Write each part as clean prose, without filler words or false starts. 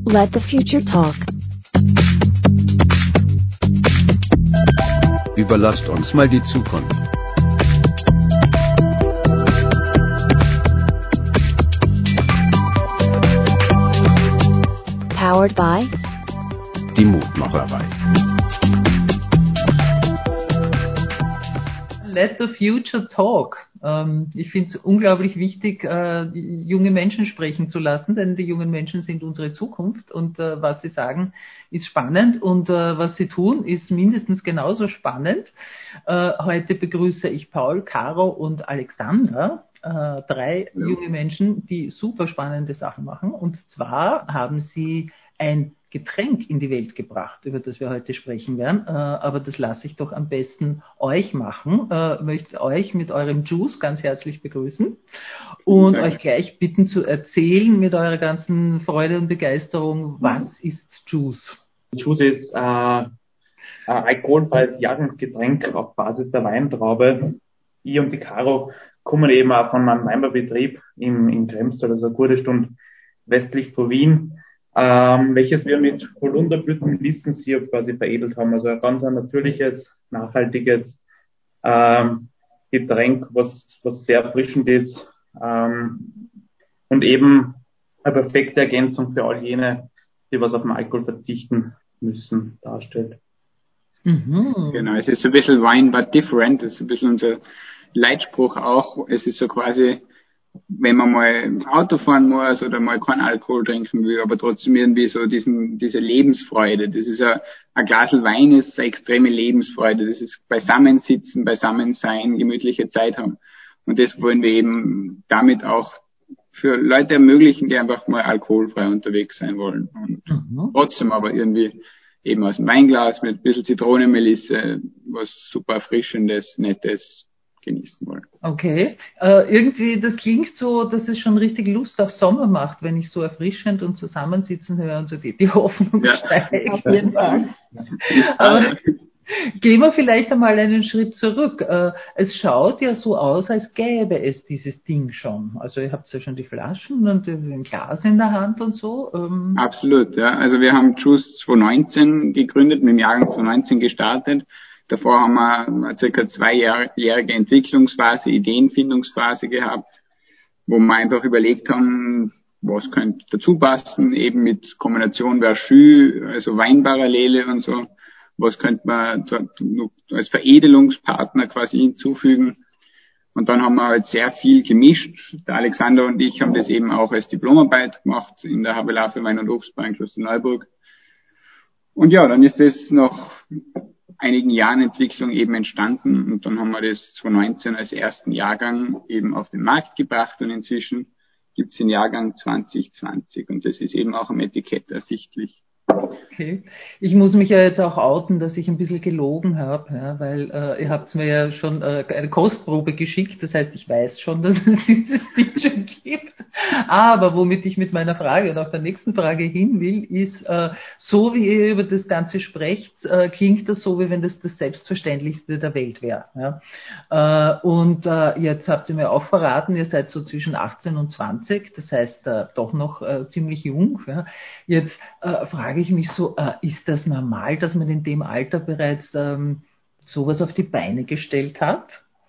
Let the future talk. Überlasst uns mal die Zukunft. Powered by Die Mutmacherei. Let the future talk. Ich finde es unglaublich wichtig, junge Menschen sprechen zu lassen, denn die jungen Menschen sind unsere Zukunft und was sie sagen, ist spannend und was sie tun, ist mindestens genauso spannend. Heute begrüße ich Paul, Caro und Alexander, drei junge Menschen, die super spannende Sachen machen. Und zwar haben sie ein Getränk in die Welt gebracht, über das wir heute sprechen werden, aber das lasse ich doch am besten euch machen. Möchte euch mit eurem Juice ganz herzlich begrüßen und euch gleich bitten zu erzählen mit eurer ganzen Freude und Begeisterung, was ist Juice? Juice ist ein alkoholfreies Jahrgangsgetränk auf Basis der Weintraube. Ich und die Caro kommen eben auch von einem Weinbaubetrieb in Kremstal, also eine gute Stunde westlich von Wien, welches wir mit Holunderblütenlistensirup quasi veredelt haben. Also ein ganz natürliches, nachhaltiges Getränk, was sehr erfrischend ist und eben eine perfekte Ergänzung für all jene, die was auf den Alkohol verzichten müssen, darstellt. Mhm. Genau, es ist so ein bisschen Wine but different, das ist ein bisschen unser Leitspruch auch. Es ist so quasi, wenn man mal Auto fahren muss oder mal keinen Alkohol trinken will, aber trotzdem irgendwie so diese Lebensfreude. Das ist ein Glasl Wein ist eine extreme Lebensfreude. Das ist Beisammensitzen, Beisammensein, gemütliche Zeit haben. Und das wollen wir eben damit auch für Leute ermöglichen, die einfach mal alkoholfrei unterwegs sein wollen. Und trotzdem aber irgendwie eben aus dem Weinglas mit ein bisschen Zitronenmelisse, was super Erfrischendes, Nettes genießen wollen. Okay. Irgendwie, das klingt so, dass es schon richtig Lust auf Sommer macht, wenn ich so erfrischend und zusammensitzen höre und so geht die Hoffnung steigt. Auf jeden Fall. Aber gehen wir vielleicht einmal einen Schritt zurück. Es schaut ja so aus, als gäbe es dieses Ding schon. Also ihr habt ja schon die Flaschen und ein Glas in der Hand und so. Absolut, ja. Also wir haben Juice 2019 gegründet, mit dem Jahrgang 2019 gestartet. Davor haben wir eine circa 2-jährige Entwicklungsphase, Ideenfindungsphase gehabt, wo wir einfach überlegt haben, was könnte dazu passen, eben mit Kombination Verschü, also Weinparallele und so. Was könnte man als Veredelungspartner quasi hinzufügen? Und dann haben wir halt sehr viel gemischt. Der Alexander und ich haben das eben auch als Diplomarbeit gemacht in der HWLA für Wein und Obstbau in Klosterneuburg. Und ja, dann ist das nach einigen Jahren Entwicklung eben entstanden und dann haben wir das 2019 als ersten Jahrgang eben auf den Markt gebracht und inzwischen gibt es den Jahrgang 2020 und das ist eben auch am Etikett ersichtlich. Okay. Ich muss mich ja jetzt auch outen, dass ich ein bisschen gelogen habe, ja, weil ihr habt mir ja schon eine Kostprobe geschickt, das heißt, ich weiß schon, dass es dieses Ding schon gibt. Aber womit ich mit meiner Frage und auch der nächsten Frage hin will, ist, so wie ihr über das Ganze sprecht, klingt das so, wie wenn das Selbstverständlichste der Welt wäre. Ja. Und jetzt habt ihr mir auch verraten, ihr seid so zwischen 18 und 20, das heißt doch noch ziemlich jung. Ja. Jetzt frage ich mich so, ist das normal, dass man in dem Alter bereits sowas auf die Beine gestellt hat?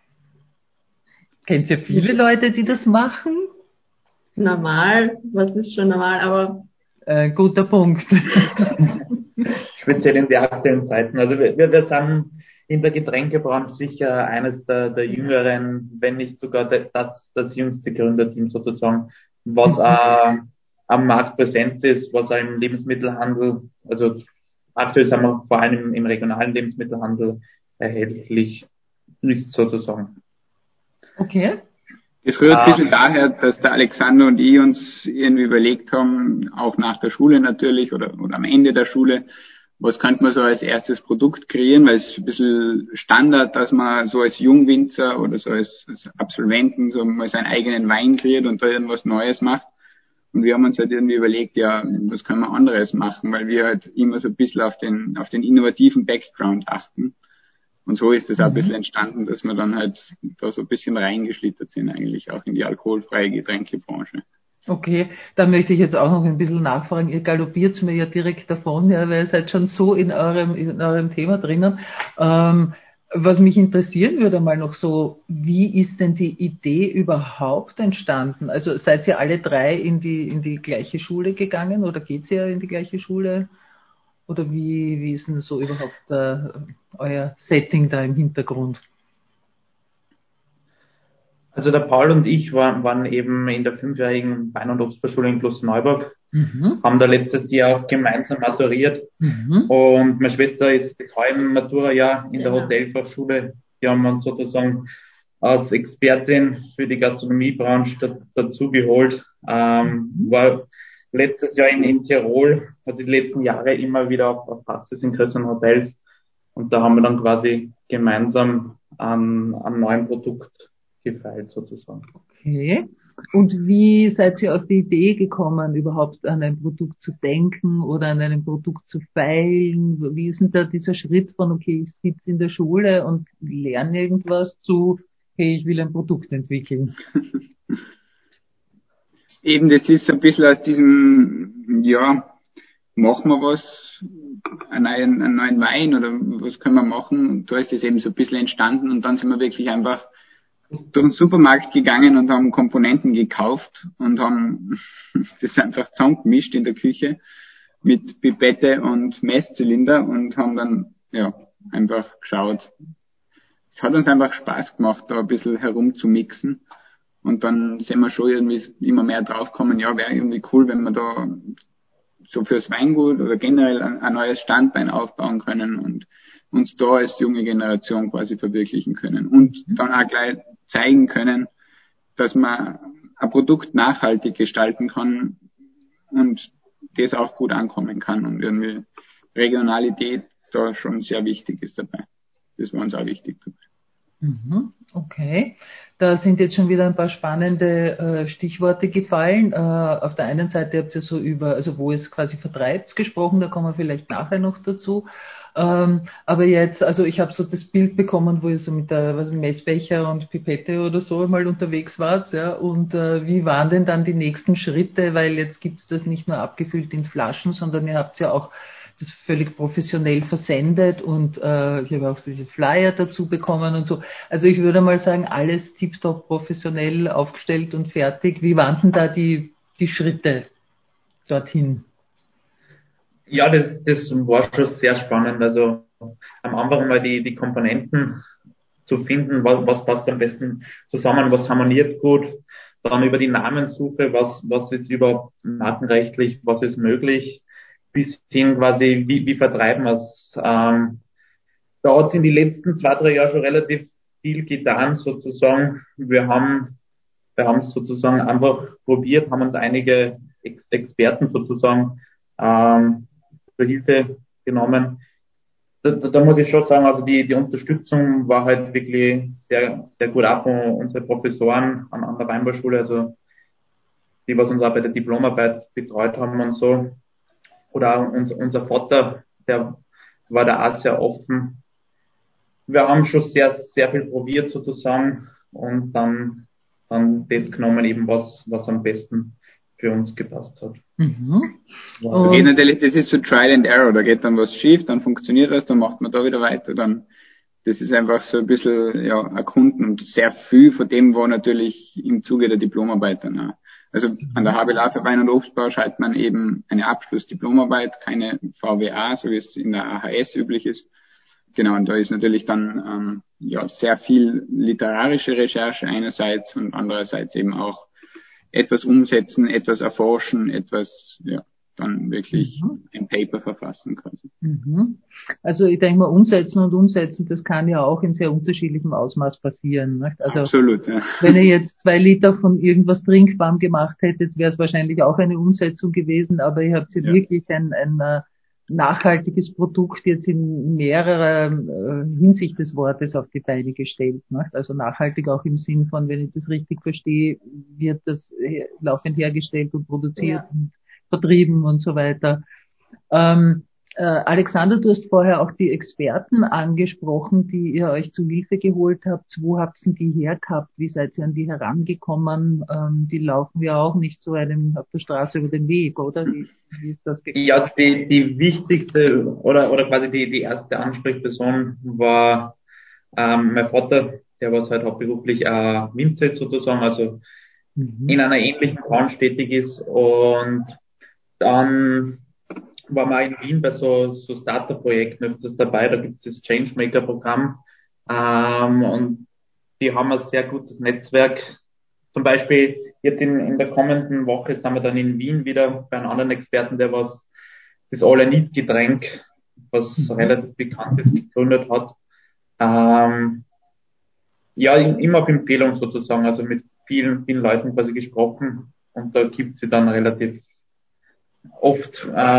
Kennt ihr viele Leute, die das machen? Normal, was ist schon normal, aber... Guter Punkt. Speziell in den aktuellen Zeiten. Also wir sind in der Getränkebranche sicher eines der jüngeren, wenn nicht sogar das jüngste Gründerteam sozusagen, was am Markt präsent ist, was auch im Lebensmittelhandel, also aktuell sind wir vor allem im regionalen Lebensmittelhandel erhältlich ist sozusagen. Okay. Das rührt ein bisschen daher, dass der Alexander und ich uns irgendwie überlegt haben, auch nach der Schule natürlich oder am Ende der Schule, was könnte man so als erstes Produkt kreieren, weil es ist ein bisschen Standard, dass man so als Jungwinzer oder so als Absolventen so mal seinen eigenen Wein kreiert und da irgendwas Neues macht. Und wir haben uns halt irgendwie überlegt, ja, was können wir anderes machen, weil wir halt immer so ein bisschen auf den innovativen Background achten. Und so ist es auch ein bisschen entstanden, dass wir dann halt da so ein bisschen reingeschlittert sind eigentlich auch in die alkoholfreie Getränkebranche. Okay, da möchte ich jetzt auch noch ein bisschen nachfragen. Ihr galoppiert mir ja direkt davon, ja, weil ihr seid schon so in eurem Thema drinnen. Was mich interessieren würde mal noch so, wie ist denn die Idee überhaupt entstanden? Also seid ihr alle drei in die gleiche Schule gegangen oder geht ihr in die gleiche Schule? Oder wie ist denn so überhaupt euer Setting da im Hintergrund? Also der Paul und ich waren eben in der 5-jährigen Wein- und Obstbauschule in Klosterneuburg, haben da letztes Jahr auch gemeinsam maturiert. Und meine Schwester ist das halbe Maturajahr in der Hotelfachschule. Die haben uns sozusagen als Expertin für die Gastronomiebranche dazu geholt. War letztes Jahr in Tirol, also die letzten Jahre immer wieder auf Praxis in größeren Hotels. Und da haben wir dann quasi gemeinsam an neuen Produkt gefeilt sozusagen. Okay. Und wie seid ihr auf die Idee gekommen, überhaupt an ein Produkt zu denken oder an einem Produkt zu feilen? Wie ist denn da dieser Schritt von, okay, ich sitze in der Schule und lerne irgendwas zu, hey, ich will ein Produkt entwickeln? Eben, das ist so ein bisschen aus diesem, ja, machen wir was, einen neuen Wein oder was können wir machen? Und da ist es eben so ein bisschen entstanden und dann sind wir wirklich einfach durch den Supermarkt gegangen und haben Komponenten gekauft und haben das einfach zusammengemischt in der Küche mit Pipette und Messzylinder und haben dann, ja, einfach geschaut. Es hat uns einfach Spaß gemacht, da ein bisschen herumzumixen. Und dann sind wir schon irgendwie immer mehr draufgekommen, ja, wäre irgendwie cool, wenn wir da so fürs Weingut oder generell ein neues Standbein aufbauen können und uns da als junge Generation quasi verwirklichen können. Und dann auch gleich zeigen können, dass man ein Produkt nachhaltig gestalten kann und das auch gut ankommen kann und irgendwie Regionalität da schon sehr wichtig ist dabei. Das war uns auch wichtig. Okay, da sind jetzt schon wieder ein paar spannende Stichworte gefallen. Auf der einen Seite habt ihr so über, also wo es quasi vertreibt, gesprochen, da kommen wir vielleicht nachher noch dazu. Aber jetzt, also ich habe so das Bild bekommen, wo ihr so mit der Messbecher und Pipette oder so mal unterwegs wart, ja. Und wie waren denn dann die nächsten Schritte? Weil jetzt gibt's das nicht nur abgefüllt in Flaschen, sondern ihr habt ja auch das völlig professionell versendet und ich habe auch diese Flyer dazu bekommen und so. Also ich würde mal sagen, alles tiptop professionell aufgestellt und fertig. Wie waren denn da die Schritte dorthin? Ja, das war schon sehr spannend. Also am Anfang mal die Komponenten zu finden, was passt am besten zusammen, was harmoniert gut. Dann über die Namenssuche, was ist überhaupt markenrechtlich, was ist möglich, bis hin quasi, wie vertreiben wir es. Da hat es in die letzten 2-3 Jahre schon relativ viel getan, sozusagen. Wir haben es sozusagen einfach probiert, haben uns einige Experten sozusagen zur Hilfe genommen. Da muss ich schon sagen, also die Unterstützung war halt wirklich sehr, sehr gut auch von unseren Professoren an der Weinbauschule, also die, was uns auch bei der Diplomarbeit betreut haben und so. Oder auch unser Vater, der war da auch sehr offen. Wir haben schon sehr, sehr viel probiert sozusagen und dann das genommen eben, was am besten für uns gepasst hat. Da geht natürlich, das ist so Trial and Error, da geht dann was schief, dann funktioniert was, dann macht man da wieder weiter, dann, das ist einfach so ein bisschen, ja, erkunden und sehr viel von dem war natürlich im Zuge der Diplomarbeit dann auch. Also an der HBLA für Wein- und Obstbau schreibt man eben eine Abschlussdiplomarbeit, keine VWA, so wie es in der AHS üblich ist. Genau, und da ist natürlich dann ja sehr viel literarische Recherche einerseits und andererseits eben auch etwas umsetzen, etwas erforschen, etwas, ja, dann wirklich ein Paper verfassen quasi. Also ich denke mal, umsetzen, das kann ja auch in sehr unterschiedlichem Ausmaß passieren. Nicht? Also absolut, ja. Wenn ihr jetzt 2 Liter von irgendwas trinkbarem gemacht hättet, wäre es wahrscheinlich auch eine Umsetzung gewesen, aber ihr habt ja wirklich ein nachhaltiges Produkt jetzt in mehrerer Hinsicht des Wortes auf die Beine gestellt. Nicht? Also nachhaltig auch im Sinn von, wenn ich das richtig verstehe, wird das laufend hergestellt und produziert und vertrieben und so weiter. Alexander, du hast vorher auch die Experten angesprochen, die ihr euch zu Hilfe geholt habt. Wo habt ihr die her gehabt? Wie seid ihr an die herangekommen? Die laufen ja auch nicht so einem auf der Straße über den Weg, oder? Wie ist das gekommen? Ja, die wichtigste oder quasi die erste Ansprechperson war mein Vater, der was halt hauptberuflich Winzer ist sozusagen, also in einer ähnlichen Branche tätig ist, und dann waren wir in Wien bei so Starter-Projekten öfters dabei, da gibt es das Changemaker-Programm, und die haben ein sehr gutes Netzwerk. Zum Beispiel jetzt in der kommenden Woche sind wir dann in Wien wieder bei einem anderen Experten, der was das All-I-Need-Getränk, was relativ bekannt ist, gegründet hat. Ja, immer auf Empfehlung sozusagen, also mit vielen Leuten quasi gesprochen, und da gibt sie dann relativ oft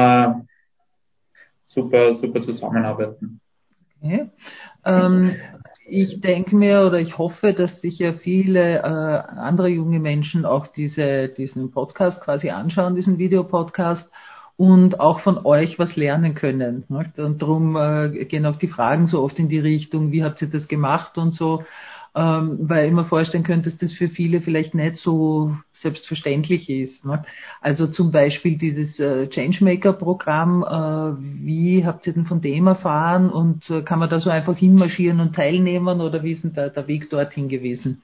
super zusammenarbeiten. Okay. Ich denke mir oder ich hoffe, dass sich ja viele andere junge Menschen auch diesen Podcast quasi anschauen, diesen Videopodcast, und auch von euch was lernen können. Nicht? Und darum gehen auch die Fragen so oft in die Richtung, wie habt ihr das gemacht und so, weil ich mir vorstellen könnte, dass das für viele vielleicht nicht so selbstverständlich ist. Ne? Also zum Beispiel dieses Changemaker-Programm, wie habt ihr denn von dem erfahren, und kann man da so einfach hinmarschieren und teilnehmen, oder wie ist denn der Weg dorthin gewesen?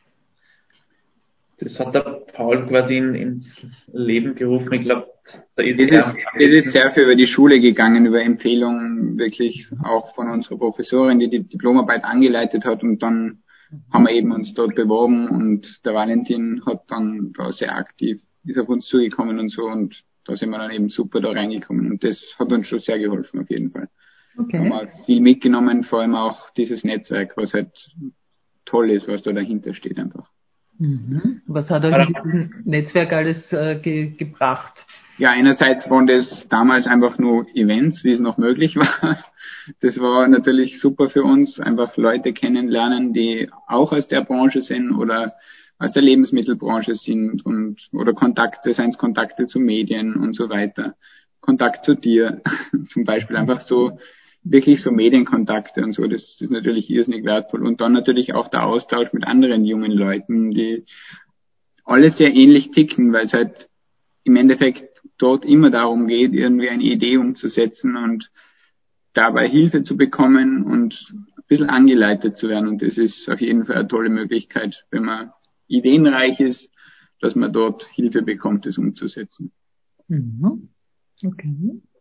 Das hat der Paul quasi ins Leben gerufen. Ich glaube, da ist es ist sehr viel über die Schule gegangen, über Empfehlungen wirklich auch von unserer Professorin, die Diplomarbeit angeleitet hat, und dann haben wir eben uns dort beworben, und der Valentin hat dann da sehr aktiv, ist auf uns zugekommen und so, und da sind wir dann eben super da reingekommen, und das hat uns schon sehr geholfen auf jeden Fall. Okay. Da haben wir viel mitgenommen, vor allem auch dieses Netzwerk, was halt toll ist, was da dahinter steht einfach. Mhm. Was hat euch dieses Netzwerk alles gebracht? Ja, einerseits waren das damals einfach nur Events, wie es noch möglich war. Das war natürlich super für uns, einfach Leute kennenlernen, die auch aus der Branche sind oder aus der Lebensmittelbranche sind, oder Kontakte zu Medien und so weiter. Kontakt zu dir, zum Beispiel, einfach so, wirklich so Medienkontakte und so, das ist natürlich irrsinnig wertvoll. Und dann natürlich auch der Austausch mit anderen jungen Leuten, die alle sehr ähnlich ticken, weil es halt im Endeffekt dort immer darum geht, irgendwie eine Idee umzusetzen und dabei Hilfe zu bekommen und ein bisschen angeleitet zu werden. Und das ist auf jeden Fall eine tolle Möglichkeit, wenn man ideenreich ist, dass man dort Hilfe bekommt, das umzusetzen. Mhm. Okay.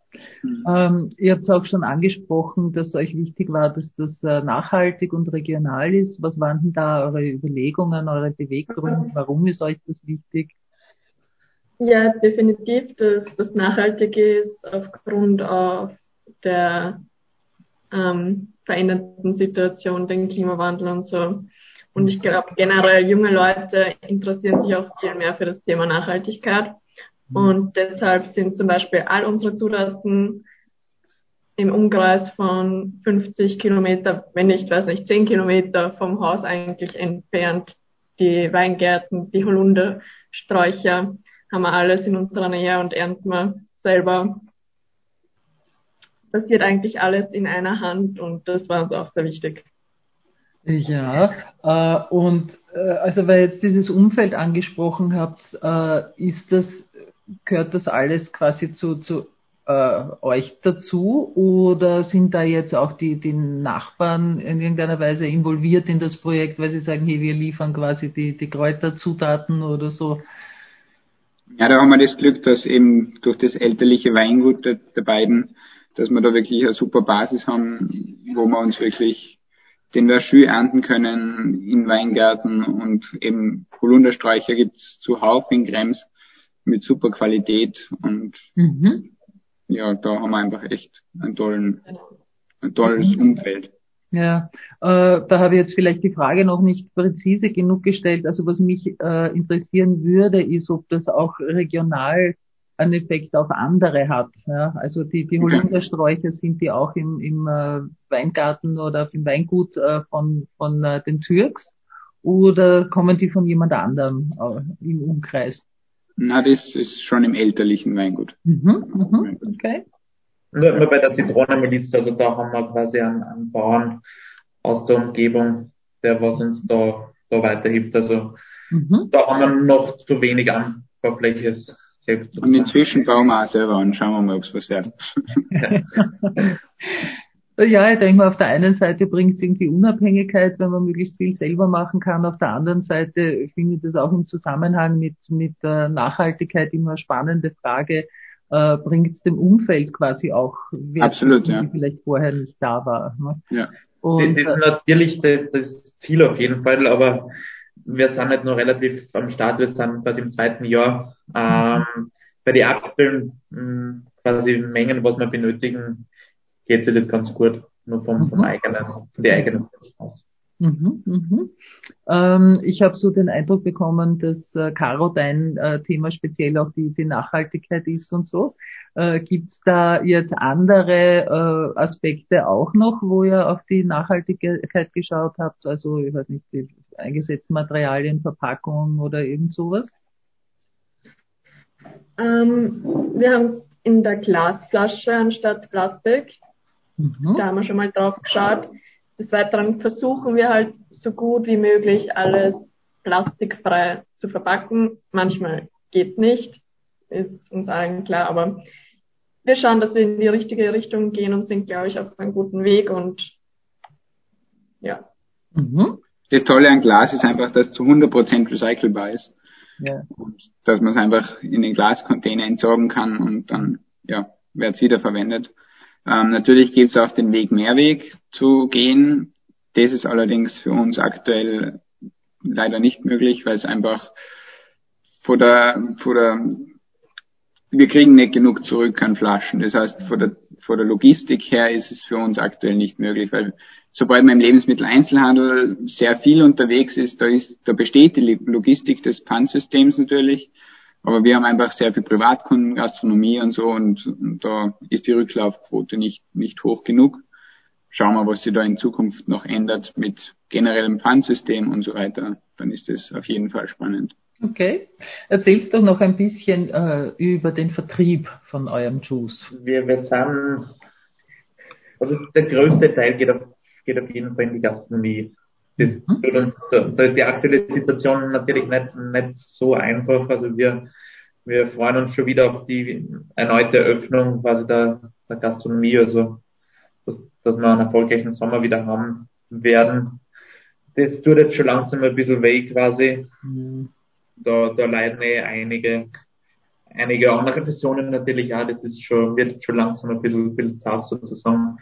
Ihr habt es auch schon angesprochen, dass euch wichtig war, dass das nachhaltig und regional ist. Was waren denn da eure Überlegungen, eure Beweggründe? Warum ist euch das wichtig? Ja, definitiv, dass das nachhaltig ist aufgrund auch der veränderten Situation, den Klimawandel und so. Und ich glaube, generell junge Leute interessieren sich auch viel mehr für das Thema Nachhaltigkeit. Und deshalb sind zum Beispiel all unsere Zutaten im Umkreis von 50 Kilometer, wenn nicht, 10 Kilometer vom Haus eigentlich entfernt. Die Weingärten, die Holundersträucher haben wir alles in unserer Nähe und ernten wir selber. Passiert eigentlich alles in einer Hand, und das war uns auch sehr wichtig. Ja, also weil ihr jetzt dieses Umfeld angesprochen habt, gehört das alles quasi zu euch dazu, oder sind da jetzt auch die Nachbarn in irgendeiner Weise involviert in das Projekt, weil sie sagen, hey, wir liefern quasi die Kräuterzutaten oder so? Ja, da haben wir das Glück, dass eben durch das elterliche Weingut der beiden, dass wir da wirklich eine super Basis haben, wo wir uns wirklich den Verschü ernten können in Weingärten, und eben Holundersträucher gibt's zuhauf in Krems mit super Qualität, und ja, da haben wir einfach echt ein tolles Umfeld. Ja, da habe ich jetzt vielleicht die Frage noch nicht präzise genug gestellt. Also was mich interessieren würde, ist, ob das auch regional einen Effekt auf andere hat. Ja? Also die Holundersträucher, sind die auch im Weingarten oder auf dem Weingut von den Türks, oder kommen die von jemand anderem im Umkreis? Na, das ist schon im elterlichen Weingut. Okay. Nur bei der Zitronenmiliz, also da haben wir quasi einen Bauern aus der Umgebung, der was uns da weiterhilft. Also da haben wir noch zu wenig Anbaufläche selbst zu Und inzwischen bauen wir auch selber an. Schauen wir mal, ob es was wird. Ja, ich denke mal, auf der einen Seite bringt es irgendwie Unabhängigkeit, wenn man möglichst viel selber machen kann. Auf der anderen Seite finde ich das auch im Zusammenhang mit Nachhaltigkeit immer eine spannende Frage. Bringt es dem Umfeld quasi auch Wert, Absolut, ja. die vielleicht vorher nicht da war. Ne? Ja. Und, das ist natürlich das Ziel auf jeden Fall, aber wir sind nicht nur relativ am Start, wir sind quasi im 2. Jahr. Bei den aktuellen quasi Mengen, was wir benötigen, geht sich das ganz gut, nur von der eigenen aus. Ich habe so den Eindruck bekommen, dass Caro dein Thema speziell auch die Nachhaltigkeit ist und so. Gibt's da jetzt andere Aspekte auch noch, wo ihr auf die Nachhaltigkeit geschaut habt? Also ich weiß nicht, die eingesetzten Materialien, Verpackungen oder irgend sowas? Wir haben es in der Glasflasche anstatt Plastik. Da haben wir schon mal drauf geschaut. Des Weiteren versuchen wir halt so gut wie möglich alles plastikfrei zu verpacken. Manchmal geht's nicht, ist uns allen klar, aber wir schauen, dass wir in die richtige Richtung gehen und sind, glaube ich, auf einem guten Weg und ja. Das Tolle an Glas ist einfach, dass es zu 100% recycelbar ist. Ja. Und dass man es einfach in den Glascontainer entsorgen kann und dann, wird es wieder verwendet. Natürlich gibt es auch den Weg Mehrweg zu gehen. Das ist allerdings für uns aktuell leider nicht möglich, weil es einfach wir kriegen nicht genug zurück an Flaschen. Das heißt, von der Logistik her ist es für uns aktuell nicht möglich, weil sobald man im Lebensmitteleinzelhandel sehr viel unterwegs ist, da besteht die Logistik des Pfandsystems natürlich. Aber wir haben einfach sehr viel Privatkunden, Gastronomie und so und da ist die Rücklaufquote nicht hoch genug. Schauen wir, was sich da in Zukunft noch ändert mit generellem Pfandsystem und so weiter. Dann ist das auf jeden Fall spannend. Okay. Erzählst doch noch ein bisschen über den Vertrieb von eurem Juice. Wir sind, also der größte Teil geht auf jeden Fall in die Gastronomie. Da ist die aktuelle Situation natürlich nicht so einfach. Also wir freuen uns schon wieder auf die erneute Eröffnung quasi der Gastronomie, also dass wir einen erfolgreichen Sommer wieder haben werden. Das tut jetzt schon langsam ein bisschen weh quasi. Da leiden einige andere Personen natürlich auch. Das ist wird schon langsam ein bisschen zart sozusagen.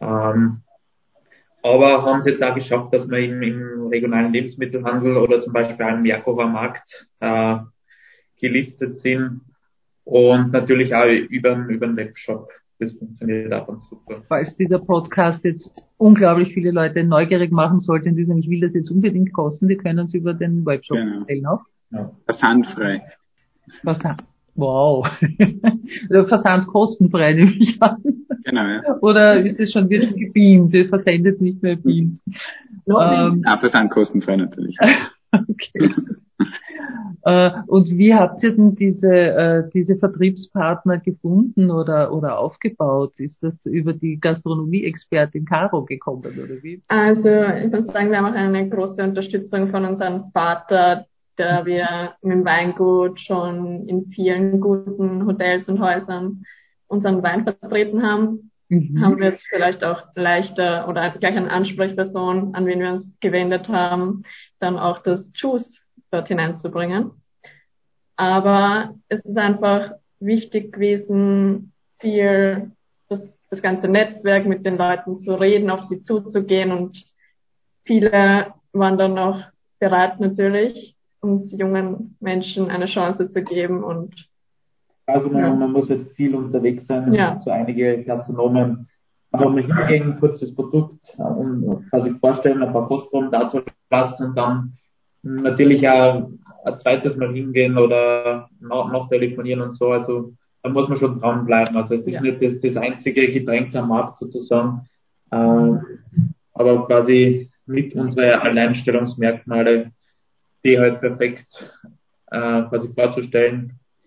Aber haben es jetzt auch geschafft, dass wir im regionalen Lebensmittelhandel oder zum Beispiel auch im Jakova Markt gelistet sind und natürlich auch über den Webshop. Das funktioniert auch ganz super. Falls dieser Podcast jetzt unglaublich viele Leute neugierig machen sollte und die sagen, ich will das jetzt unbedingt kosten, die können es über den Webshop bestellen auch. Ja. Versandfrei. Wow. Versand kostenfrei, nehme ich an. Genau, ja. Oder wird es schon gebeamt? Ihr versendet nicht mehr beamt. Versand kostenfrei natürlich. Okay. Und wie habt ihr denn diese Vertriebspartner gefunden oder aufgebaut? Ist das über die Gastronomie-Expertin Caro gekommen, oder wie? Also, ich muss sagen, wir haben auch eine große Unterstützung von unserem Vater, da wir mit dem Weingut schon in vielen guten Hotels und Häusern unseren Wein vertreten haben. Haben wir es vielleicht auch leichter oder gleich eine Ansprechperson, an wen wir uns gewendet haben, dann auch das Juice dort hineinzubringen. Aber es ist einfach wichtig gewesen, viel das ganze Netzwerk mit den Leuten zu reden, auf sie zuzugehen und viele waren dann noch bereit natürlich, uns jungen Menschen eine Chance zu geben und also man muss jetzt viel unterwegs sein, so einige Gastronomen einfach mal hingehen, kurz das Produkt und quasi vorstellen, ein paar Kostproben dazu lassen und dann natürlich auch ein zweites Mal hingehen oder noch telefonieren und so. Also da muss man schon dranbleiben. Also es ist nicht das einzige Getränk am Markt sozusagen, aber quasi mit unseren Alleinstellungsmerkmale, die halt perfekt quasi vorzustellen,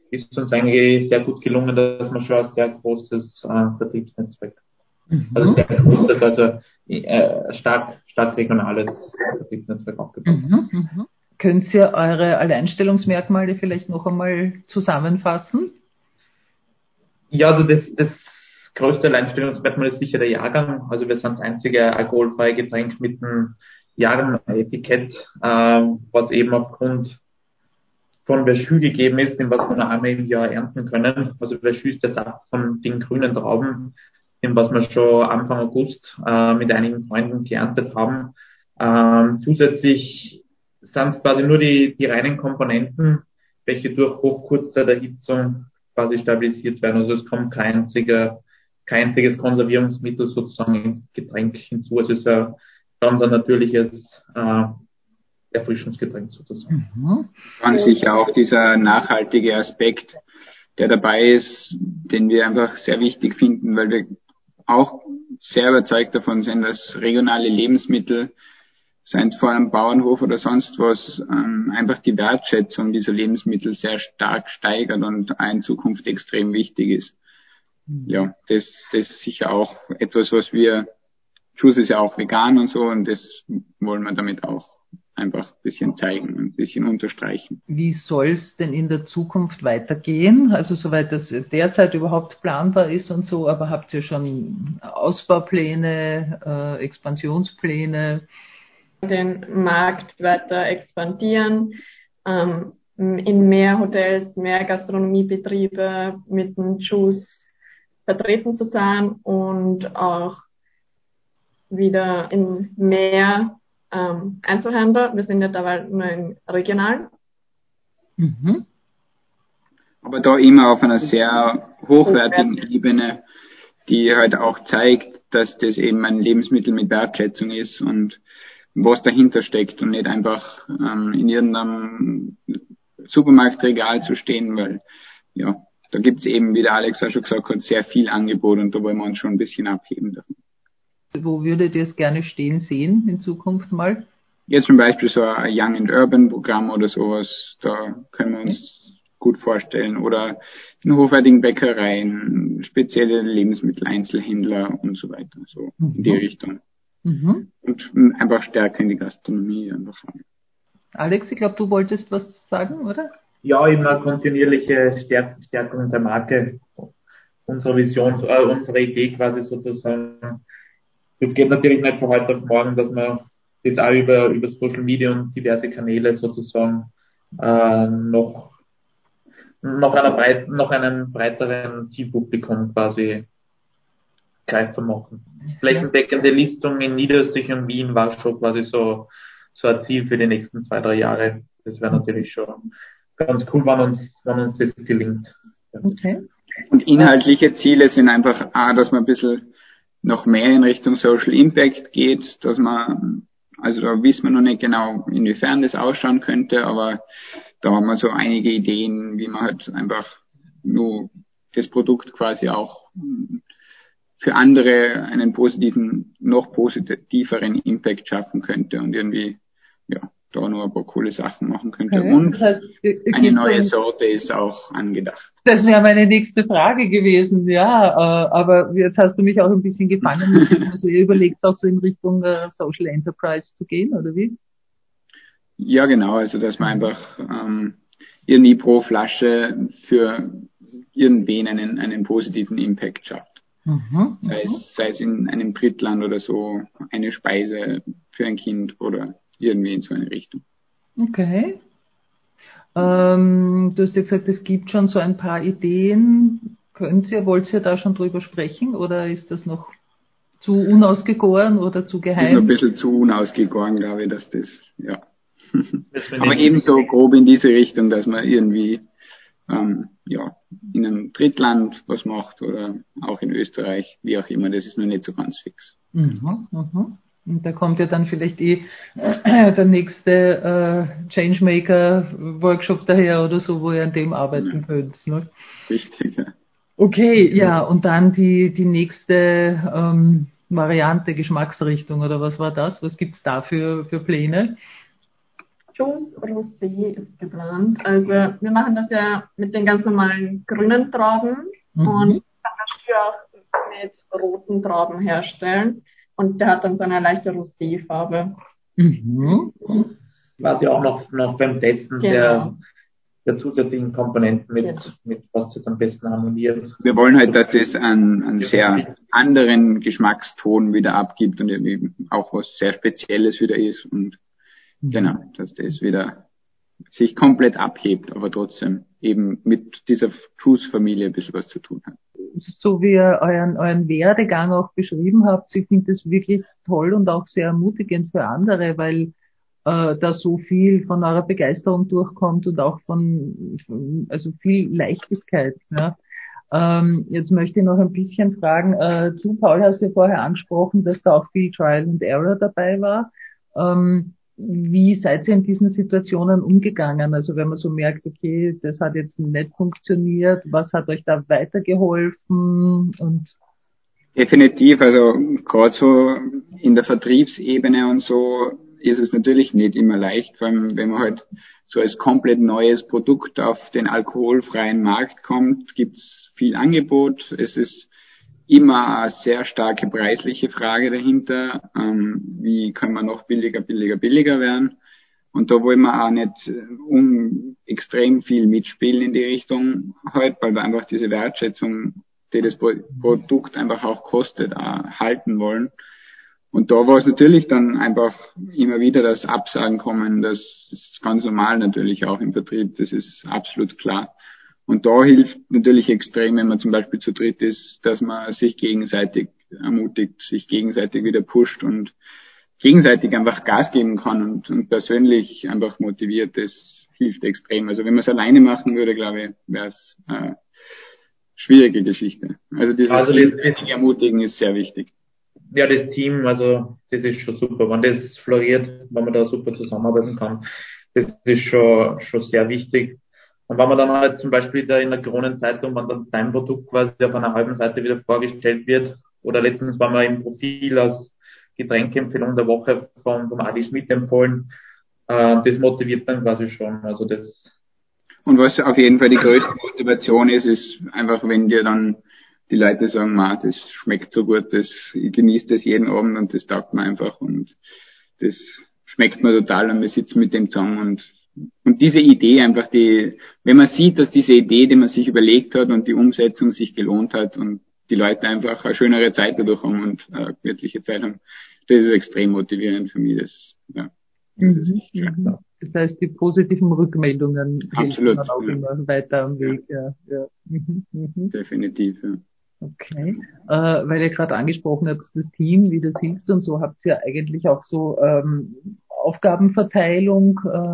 ist uns eigentlich sehr gut gelungen, dass wir schon ein sehr großes Vertriebsnetzwerk, also sehr großes, also stark regionales Vertriebsnetzwerk aufgebaut haben. Könnt ihr eure Alleinstellungsmerkmale vielleicht noch einmal zusammenfassen? Ja, also das größte Alleinstellungsmerkmal ist sicher der Jahrgang. Also wir sind das einzige alkoholfreie Getränk mit einem Jahrgang-Etikett, was eben aufgrund von Verschü gegeben ist, in was wir noch einmal im Jahr ernten können. Also Verschü ist der Saft von den grünen Trauben, in was wir schon Anfang August mit einigen Freunden geerntet haben. Zusätzlich sind es quasi nur die reinen Komponenten, welche durch Hochkurzzeiterhitzung quasi stabilisiert werden. Also es kommt kein einziges Konservierungsmittel sozusagen ins Getränk hinzu. Es ist ein ganz ein natürliches Erfrischungsgetränk sozusagen. Ganz sicher auch dieser nachhaltige Aspekt, der dabei ist, den wir einfach sehr wichtig finden, weil wir auch sehr überzeugt davon sind, dass regionale Lebensmittel, seien es vor einem Bauernhof oder sonst was, einfach die Wertschätzung dieser Lebensmittel sehr stark steigert und in Zukunft extrem wichtig ist. Ja, das ist sicher auch etwas, was wir, Juice ist ja auch vegan und so, und das wollen wir damit auch einfach ein bisschen zeigen, ein bisschen unterstreichen. Wie soll es denn in der Zukunft weitergehen? Also soweit das derzeit überhaupt planbar ist und so, aber habt ihr schon Ausbaupläne, Expansionspläne? Den Markt weiter expandieren, in mehr Hotels, mehr Gastronomiebetriebe mit dem Juice vertreten zu sein und auch wieder in mehr Einzelhändler. Wir sind ja dabei nur in regional. Aber da immer auf einer sehr hochwertigen Ebene, die halt auch zeigt, dass das eben ein Lebensmittel mit Wertschätzung ist und was dahinter steckt und nicht einfach in irgendeinem Supermarktregal zu stehen, weil ja, da gibt's eben, wie der Alex auch schon gesagt hat, sehr viel Angebot und da wollen wir uns schon ein bisschen abheben davon. Wo würdet ihr es gerne stehen sehen in Zukunft mal? Jetzt zum Beispiel so ein Young and Urban Programm oder sowas, da können wir uns gut vorstellen. Oder in hochwertigen Bäckereien, spezielle Lebensmitteleinzelhändler und so weiter, so in die Richtung. Und einfach stärker in die Gastronomie einfach rein. Alex, ich glaube, du wolltest was sagen, oder? Ja, immer kontinuierliche Stärkung der Marke, unsere Vision, unsere Idee quasi sozusagen. Das geht natürlich nicht von heute auf morgen, dass man das auch über Social Media und diverse Kanäle sozusagen noch einem breiteren Zielpublikum quasi greifbar machen. Flächendeckende Listung in Niederösterreich und Wien war schon quasi so ein Ziel für die nächsten 2-3 Jahre. Das wäre natürlich schon ganz cool, wenn uns das gelingt. Ja. Okay. Und inhaltliche Ziele sind einfach dass man ein bisschen noch mehr in Richtung Social Impact geht, dass man, also da wissen wir noch nicht genau, inwiefern das ausschauen könnte, aber da haben wir so einige Ideen, wie man halt einfach nur das Produkt quasi auch für andere einen noch positiveren Impact schaffen könnte und irgendwie, ja, da noch ein paar coole Sachen machen könnte. Okay. Und das heißt, eine neue Sorte ist auch angedacht. Das wäre meine nächste Frage gewesen, ja, aber jetzt hast du mich auch ein bisschen gefangen. Also ihr überlegt auch so in Richtung Social Enterprise zu gehen, oder wie? Ja, genau, also dass man einfach irgendwie pro Flasche für irgendwen einen positiven Impact schafft. Sei es in einem Drittland oder so, eine Speise für ein Kind oder irgendwie in so eine Richtung. Okay. Du hast ja gesagt, es gibt schon so ein paar Ideen. Wollt ihr da schon drüber sprechen oder ist das noch zu unausgegoren oder zu geheim? Ist noch ein bisschen zu unausgegoren, glaube ich, dass das, ja. Aber ebenso grob in diese Richtung, dass man irgendwie in einem Drittland was macht oder auch in Österreich, wie auch immer, das ist noch nicht so ganz fix. Und da kommt ja dann vielleicht der nächste Changemaker-Workshop daher oder so, wo ihr an dem arbeiten könnt. Ne? Richtig, ja. Okay, ja, und dann die nächste Variante, Geschmacksrichtung oder was war das? Was gibt's da für Pläne? Juice Rosé ist geplant. Also wir machen das ja mit den ganz normalen grünen Trauben und kann das auch mit roten Trauben herstellen. Und der hat dann so eine leichte Rosé-Farbe. Quasi auch noch beim Testen Genau. der zusätzlichen Komponenten mit was das am besten harmoniert. Wir wollen halt, dass das einen sehr anderen Geschmackston wieder abgibt und eben auch was sehr Spezielles wieder ist und genau, dass das wieder sich komplett abhebt, aber trotzdem eben mit dieser Juice-Familie ein bisschen was zu tun hat. So wie ihr euren Werdegang auch beschrieben habt, ich finde das wirklich toll und auch sehr ermutigend für andere, weil da so viel von eurer Begeisterung durchkommt und auch also viel Leichtigkeit. Ja. Jetzt möchte ich noch ein bisschen fragen, du Paul hast ja vorher angesprochen, dass da auch viel Trial and Error dabei war. Wie seid ihr in diesen Situationen umgegangen? Also wenn man so merkt, okay, das hat jetzt nicht funktioniert, was hat euch da weitergeholfen? Und definitiv, also gerade so in der Vertriebsebene und so ist es natürlich nicht immer leicht, vor allem wenn man halt so als komplett neues Produkt auf den alkoholfreien Markt kommt, gibt's viel Angebot. Es ist immer eine sehr starke preisliche Frage dahinter. Wie kann man noch billiger werden? Und da wollen wir auch nicht extrem viel mitspielen in die Richtung halt, weil wir einfach diese Wertschätzung, die das Produkt einfach auch kostet, auch halten wollen. Und da war es natürlich dann einfach immer wieder das Absagen kommen, das ist ganz normal natürlich auch im Vertrieb, das ist absolut klar. Und da hilft natürlich extrem, wenn man zum Beispiel zu dritt ist, dass man sich gegenseitig ermutigt, sich gegenseitig wieder pusht und gegenseitig einfach Gas geben kann und persönlich einfach motiviert, das hilft extrem. Also wenn man es alleine machen würde, glaube ich, wäre es schwierige Geschichte. Also dieses gegenseitige Ermutigen ist sehr wichtig. Ja, das Team, also das ist schon super. Wenn das floriert, wenn man da super zusammenarbeiten kann, das ist schon sehr wichtig. Und wenn man dann halt zum Beispiel da in der Kronenzeitung, wenn dann dein Produkt quasi auf einer halben Seite wieder vorgestellt wird, oder letztens waren wir im Profil als Getränkeempfehlung der Woche vom Adi Schmidt empfohlen, das motiviert dann quasi schon. Also das. Und was auf jeden Fall die größte Motivation ist einfach, wenn dir dann die Leute sagen, das schmeckt so gut, ich genieße das jeden Abend und das taugt mir einfach und das schmeckt mir total und wir sitzen mit dem zusammen und diese Idee einfach, wenn man sieht, dass diese Idee, die man sich überlegt hat und die Umsetzung sich gelohnt hat und die Leute einfach eine schönere Zeit dadurch haben und eine gemütliche Zeit haben, das ist extrem motivierend für mich, das ist echt schön. Das heißt, die positiven Rückmeldungen absolut, helfen dann auch immer weiter am Weg. Ja. Definitiv, ja. Okay, weil ihr gerade angesprochen habt, das Team, wie das hilft und so, habt ihr eigentlich auch so Aufgabenverteilung,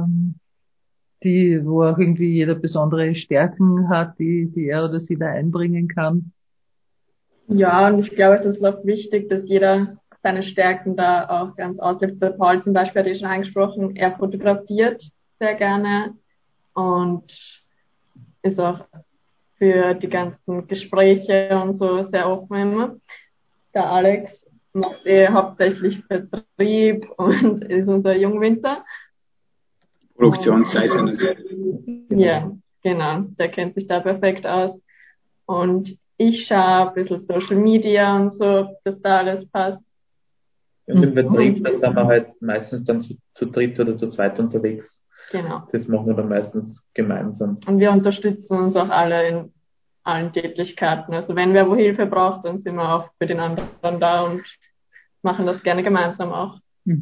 wo auch irgendwie jeder besondere Stärken hat, die er oder sie da einbringen kann? Ja, und ich glaube, es ist auch wichtig, dass jeder seine Stärken da auch ganz auslebt. Der Paul zum Beispiel hat schon angesprochen, er fotografiert sehr gerne und ist auch für die ganzen Gespräche und so sehr offen immer. Der Alex macht hauptsächlich Vertrieb und ist unser Jungwinter. Produktionsseite. Ja, genau. Der kennt sich da perfekt aus. Und ich schaue ein bisschen Social Media und so, dass da alles passt. Und im Vertrieb, da sind wir halt meistens dann zu dritt oder zu zweit unterwegs. Genau. Das machen wir dann meistens gemeinsam. Und wir unterstützen uns auch alle in allen Tätigkeiten. Also wenn wer wo Hilfe braucht, dann sind wir auch für den anderen da und machen das gerne gemeinsam auch.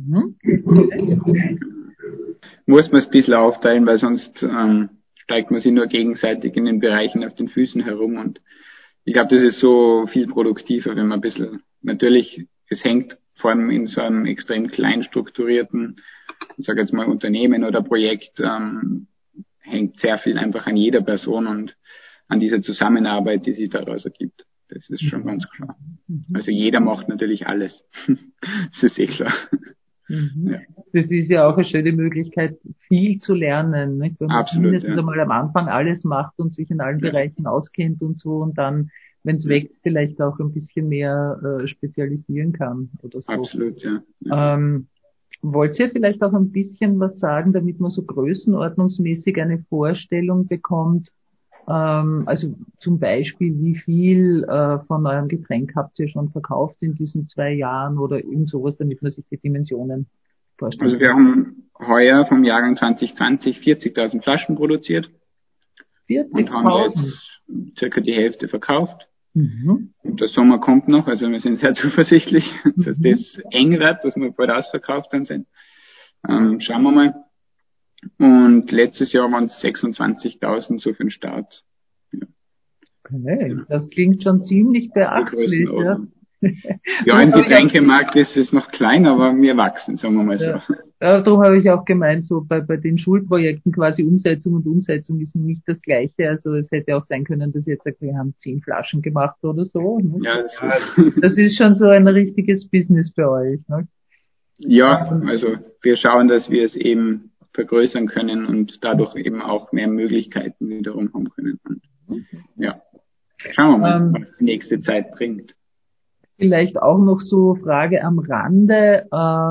Muss man es ein bisschen aufteilen, weil sonst steigt man sich nur gegenseitig in den Bereichen auf den Füßen herum und ich glaube, das ist so viel produktiver, wenn man ein bisschen, natürlich, es hängt vor allem in so einem extrem klein strukturierten, ich sage jetzt mal Unternehmen oder Projekt, hängt sehr viel einfach an jeder Person und an dieser Zusammenarbeit, die sich daraus ergibt. Das ist schon ganz klar. Also jeder macht natürlich alles. Das ist eh klar. Ja. Das ist ja auch eine schöne Möglichkeit, viel zu lernen, nicht? Wenn man absolut, mindestens einmal am Anfang alles macht und sich in allen Bereichen auskennt und so und dann, wenn es wächst, vielleicht auch ein bisschen mehr spezialisieren kann oder so. Absolut, ja. Wollt ihr vielleicht auch ein bisschen was sagen, damit man so größenordnungsmäßig eine Vorstellung bekommt? Also zum Beispiel, wie viel von eurem Getränk habt ihr schon verkauft in diesen 2 Jahren oder irgend sowas, damit man sich die Dimensionen vorstellt? Also wir haben heuer vom Jahrgang 2020 40.000 Flaschen produziert und haben 40.000. jetzt circa die Hälfte verkauft. Mhm. Und der Sommer kommt noch, also wir sind sehr zuversichtlich, dass das eng wird, dass wir bald ausverkauft dann sind. Schauen wir mal. Und letztes Jahr waren es 26.000 so für den Start. Ja. Okay, das klingt schon ziemlich Die beachtlich. Ja, Größenordnung. Ja, im Getränkemarkt ist es noch klein, aber wir wachsen, sagen wir mal so. Ja, darum habe ich auch gemeint, so bei den Schulprojekten quasi Umsetzung und Umsetzung ist nicht das Gleiche. Also es hätte auch sein können, dass ihr jetzt sagt, wir haben 10 Flaschen gemacht oder so. Ne? Ja, Das ist schon so ein richtiges Business bei euch. Ne? Ja, also wir schauen, dass wir es eben vergrößern können und dadurch eben auch mehr Möglichkeiten wiederum haben können. Und ja, schauen wir mal, was die nächste Zeit bringt. Vielleicht auch noch so Frage am Rande.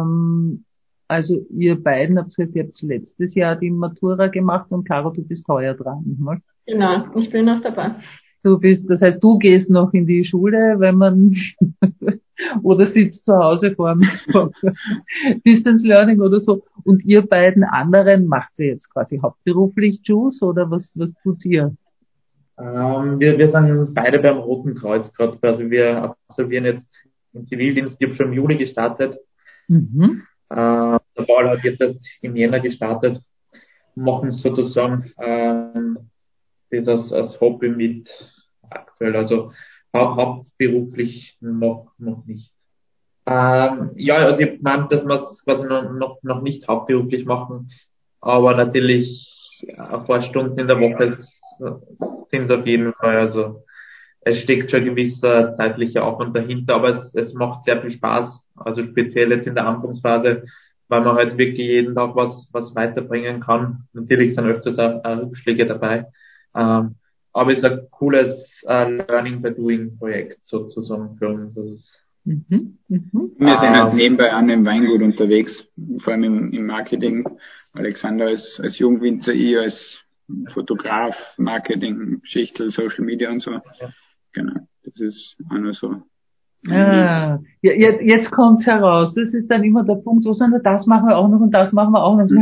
Also ihr beiden habt gesagt, ihr habt letztes Jahr die Matura gemacht und Caro, du bist heuer dran. Ne? Genau, ich bin noch dabei. Das heißt, du gehst noch in die Schule, wenn man oder sitzt zu Hause vor dem Distance Learning oder so. Und ihr beiden anderen macht ihr jetzt quasi hauptberuflich Juice oder was tut ihr? Wir sind beide beim Roten Kreuz gerade. Also wir absolvieren jetzt den Zivildienst. Ich habe schon im Juli gestartet. Mhm. Der Paul hat jetzt erst im Jänner gestartet. Machen sozusagen das als Hobby mit aktuell. Also hauptberuflich noch nicht. Ja, also ich meine, dass wir es quasi noch nicht hauptberuflich machen, aber natürlich ein paar Stunden in der Woche sind es auf jeden Fall. Also es steckt schon ein gewisser zeitlicher Aufwand dahinter, aber es macht sehr viel Spaß. Also speziell jetzt in der Anfangsphase, weil man halt wirklich jeden Tag was weiterbringen kann. Natürlich sind öfters auch Rückschläge dabei. Aber es ist ein cooles Learning by Doing Projekt sozusagen für uns. Das ist Wir sind halt nebenbei an dem Weingut unterwegs, vor allem im Marketing. Alexander als Jungwinzer, ich als Fotograf, Marketing, Schichtel, Social Media und so. Ja. Genau, das ist auch nur so. Ja, jetzt kommt's heraus. Das ist dann immer der Punkt, wo sagen wir, das machen wir auch noch und das machen wir auch noch.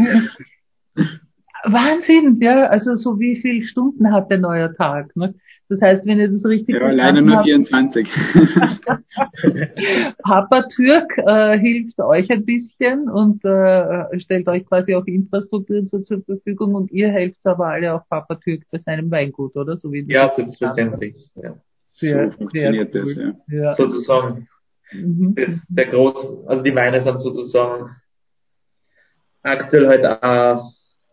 Wahnsinn, ja, also so wie viele Stunden hat der neue Tag, ne? Das heißt, wenn ihr das richtig leider nur 24. Papa Türk hilft euch ein bisschen und stellt euch quasi auch Infrastruktur zur Verfügung und ihr helft aber alle auch Papa Türk bei seinem Weingut, oder? So wie ja, selbstverständlich. Ja. So funktioniert das, ja. Sozusagen, also die Weine sind sozusagen aktuell halt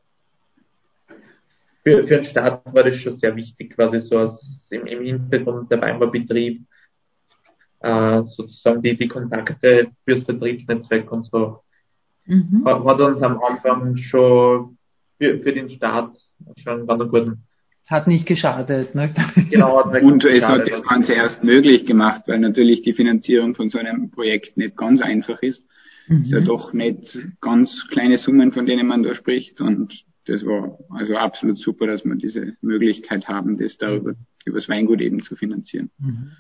für den Start war das schon sehr wichtig, quasi so im Hintergrund der Weinbaubetrieb, sozusagen die Kontakte fürs Vertriebsnetzwerk und so. Hat uns am Anfang schon für den Start schon ganz einen guten. Hat nicht geschadet, ne? Genau, hat nicht und geschadet. es hat das Ganze erst möglich gemacht, weil natürlich die Finanzierung von so einem Projekt nicht ganz einfach ist. Es ist ja doch nicht ganz kleine Summen, von denen man da spricht, und das war also absolut super, dass wir diese Möglichkeit haben, das darüber, über das Weingut eben zu finanzieren.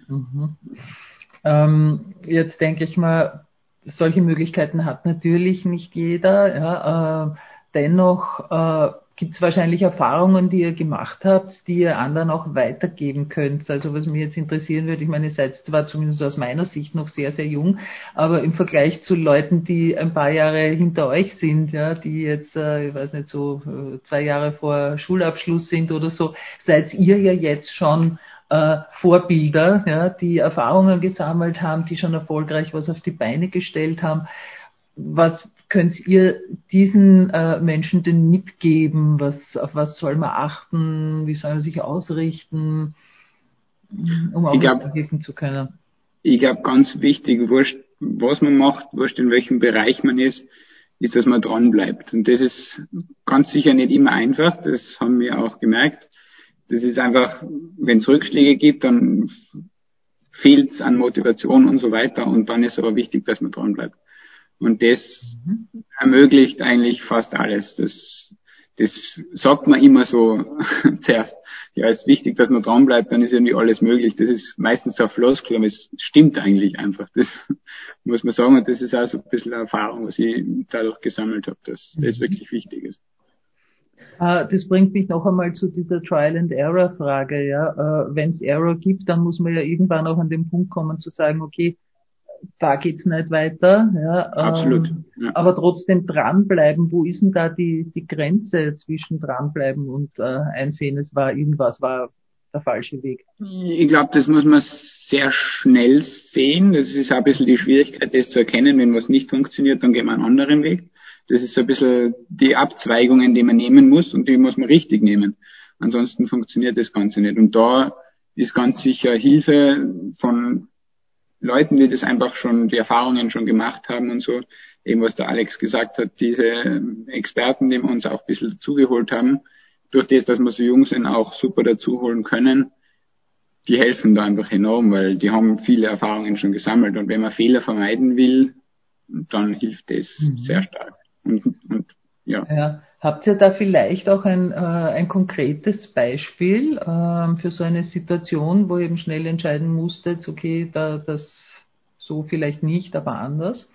Jetzt denke ich mal, solche Möglichkeiten hat natürlich nicht jeder, ja, dennoch gibt es wahrscheinlich Erfahrungen, die ihr gemacht habt, die ihr anderen auch weitergeben könnt. Also was mich jetzt interessieren würde, ich meine, ihr seid zwar zumindest aus meiner Sicht noch sehr, sehr jung, aber im Vergleich zu Leuten, die ein paar Jahre hinter euch sind, ja, die jetzt, ich weiß nicht, so 2 Jahre vor Schulabschluss sind oder so, seid ihr ja jetzt schon Vorbilder, ja, die Erfahrungen gesammelt haben, die schon erfolgreich was auf die Beine gestellt haben. Was könnt ihr diesen Menschen denn mitgeben? Auf was soll man achten? Wie soll man sich ausrichten, um auch helfen zu können? Ich glaube, ganz wichtig, wurscht, was man macht, wurscht in welchem Bereich man ist, dass man dran bleibt. Und das ist ganz sicher nicht immer einfach, das haben wir auch gemerkt. Das ist einfach, wenn es Rückschläge gibt, dann fehlt es an Motivation und so weiter, und dann ist aber wichtig, dass man dran bleibt. Und das ermöglicht eigentlich fast alles. Das sagt man immer so zuerst. Ja, es ist wichtig, dass man dran bleibt, dann ist irgendwie alles möglich. Das ist meistens ein Floskel, aber es stimmt eigentlich einfach. Das muss man sagen, und das ist auch so ein bisschen eine Erfahrung, was ich dadurch gesammelt habe, dass das wirklich wichtig ist. Das bringt mich noch einmal zu dieser Trial-and-Error-Frage. Ja, wenn es Error gibt, dann muss man ja irgendwann auch an den Punkt kommen zu sagen, okay, da geht's nicht weiter. Ja, Absolut. Ja. Aber trotzdem dranbleiben. Wo ist denn da die Grenze zwischen dranbleiben und einsehen, es war der falsche Weg? Ich glaube, das muss man sehr schnell sehen. Das ist auch ein bisschen die Schwierigkeit, das zu erkennen. Wenn was nicht funktioniert, dann geht man einen anderen Weg. Das ist so ein bisschen die Abzweigungen, die man nehmen muss, und die muss man richtig nehmen. Ansonsten funktioniert das Ganze nicht. Und da ist ganz sicher Hilfe von Leuten, die das einfach schon, die Erfahrungen schon gemacht haben und so, eben was der Alex gesagt hat, diese Experten, die wir uns auch ein bisschen dazugeholt haben, durch das, dass wir so jung sind, auch super dazuholen können, die helfen da einfach enorm, weil die haben viele Erfahrungen schon gesammelt, und wenn man Fehler vermeiden will, dann hilft das sehr stark. Und ja. Habt ihr da vielleicht auch ein konkretes Beispiel für so eine Situation, wo ihr eben schnell entscheiden musstet, okay, das so vielleicht nicht, aber anders?